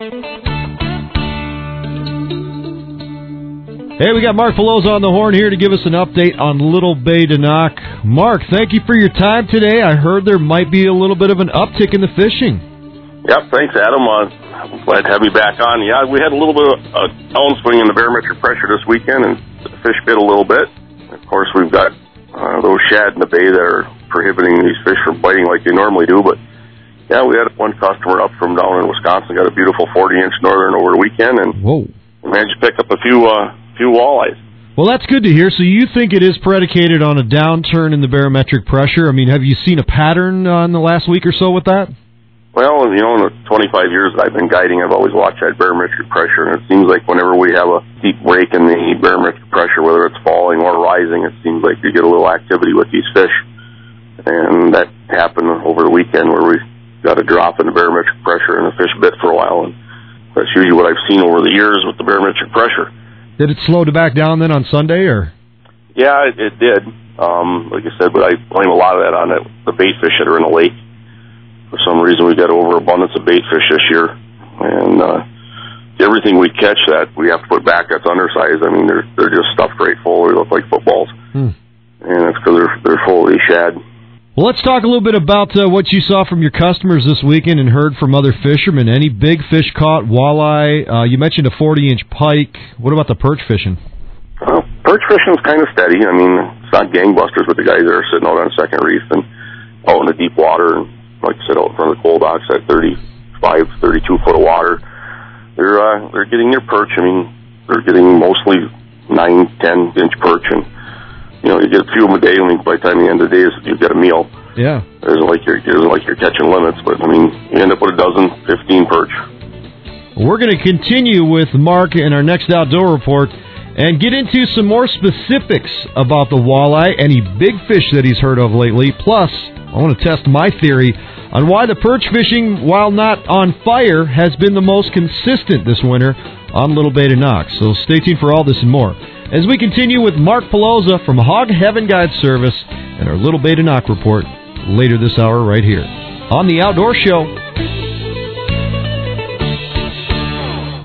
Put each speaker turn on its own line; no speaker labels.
Hey, we got Mark Pelosa on the horn here to give us an update on Little Bay de Noc. Mark, thank you for your time today. I heard there might be a little bit of an uptick in the fishing.
Yep, thanks, Adam. Glad to have you back on. Yeah, we had a little bit of a downswing in the barometric pressure this weekend, and the fish bit a little bit. Of course, we've got those shad in the bay that are prohibiting these fish from biting like they normally do. But, yeah, we had one customer up from down in Wisconsin, got a beautiful 40-inch northern over the weekend, and we managed to pick up a few walleyes.
Well, that's good to hear. So you think it is predicated on a downturn in the barometric pressure? I mean, have you seen a pattern in the last week or so with that?
Well, in the 25 years that I've been guiding, I've always watched that barometric pressure, and it seems like whenever we have a deep break in the barometric pressure, whether it's falling or rising, it seems like you get a little activity with these fish. And that happened over the weekend where we got a drop in the barometric pressure and the fish bit for a while, and that's usually what I've seen over the years with the barometric pressure.
Did it slow back down then on Sunday, or?
Yeah, it did. Like I said, but I blame a lot of that on the bait fish that are in the lake. For some reason, we got overabundance of bait fish this year, and everything we catch that we have to put back that's undersized. I mean, they're just stuffed right full. They look like footballs, and it's because they're full of these shad.
Well, let's talk a little bit about what you saw from your customers this weekend and heard from other fishermen. Any big fish caught? Walleye? You mentioned a 40-inch pike. What about the perch fishing?
Perch fishing is kind of steady. I mean, it's not gangbusters with the guys that are sitting out on second reef and out in the deep water, and like I said, out in front of the coal docks at 35, 32 foot of water. They're getting their perch. I mean, they're getting mostly 9, 10-inch perch, and you get a few of them a day. I mean, by the time the end of the day, you get a meal.
Yeah.
It isn't like you're catching limits, but I mean, you end up with a dozen, 15 perch.
We're going to continue with Mark in our next outdoor report and get into some more specifics about the walleye, any big fish that he's heard of lately. Plus, I want to test my theory on why the perch fishing, while not on fire, has been the most consistent this winter on Little Bay de Noc. So stay tuned for all this and more as we continue with Mark Pelosa from Hog Heaven Guide Service and our Little Bay de Noc report later this hour right here on The Outdoor Show.